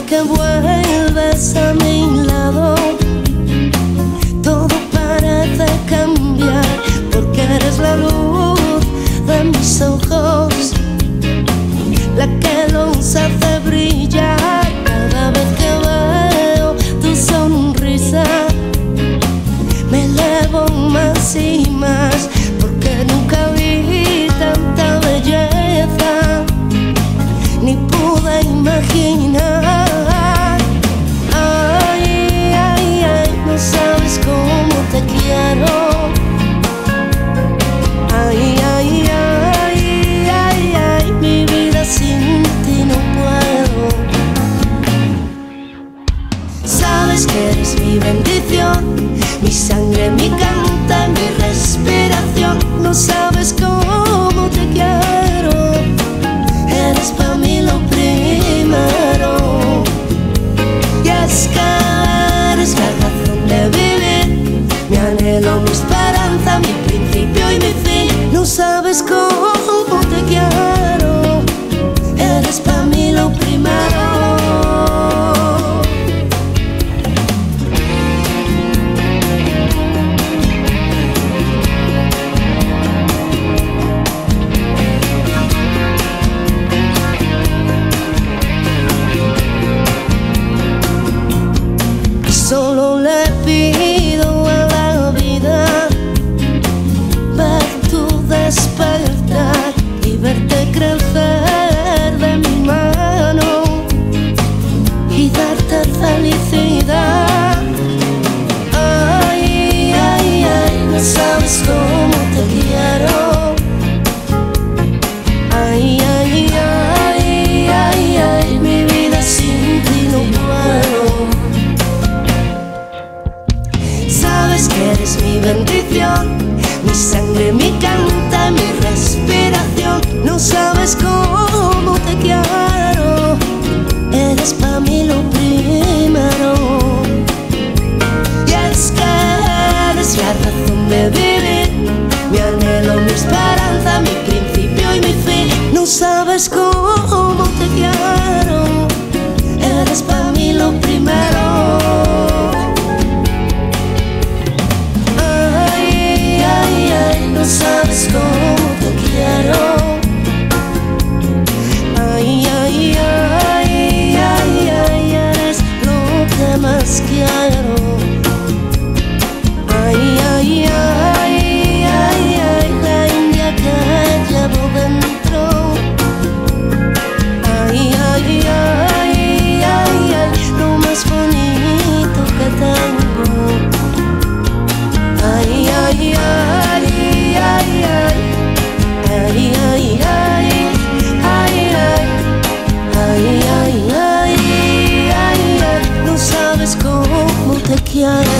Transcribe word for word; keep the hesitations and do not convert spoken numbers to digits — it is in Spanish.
que vuelves a mi lado, todo parece cambiar, porque eres la luz de mis ojos, la que los hace brillar. Cada vez que veo tu sonrisa me elevo más y más, porque nunca vi tanta belleza, ni pude imaginar. Ay, ay, ay, no sabes cómo te quiero. Ay, ay, ay, ay, ay, mi vida sin ti no puedo. Sabes que eres mi bendición, mi sangre, mi canta, mi respiración. No sabes cómo te quiero, eres para mí lo primero. Y es que eres la razón de vivir, mi anhelo, mi esperanza, mi principio y mi fin. No sabes cómo te quiero, eres para mí lo primero. Solo le pido a la vida ver tu despertar y verte crecer de mi mano y darte felicidad. Ay, ay, ay, no sabes cómo te quiero. Ay, ay, ay, ay, ay, mi vida sin ti no puedo. Sabes que eres mi bendición, mi sangre, mi canta, mi respiración. No sabes cómo te quiero, eres para mí lo primero. Y es que eres la razón de vivir, mi anhelo, mi esperanza, mi principio y mi fin. No sabes cómo te quiero, eres para mí lo primero. No sabes cómo te quiero. Ay, ay, ay, ay, ay, eres lo que más quiero. Ay, ay, ay, ay, ay, la India que llevo dentro. Ay, ay, ay, ay, ay, lo más bonito que tengo. Ay, ay, ay. Ay, ay, ay, ay, ay, ay, ay, ay, ay, ay, no sabes cómo te quiero.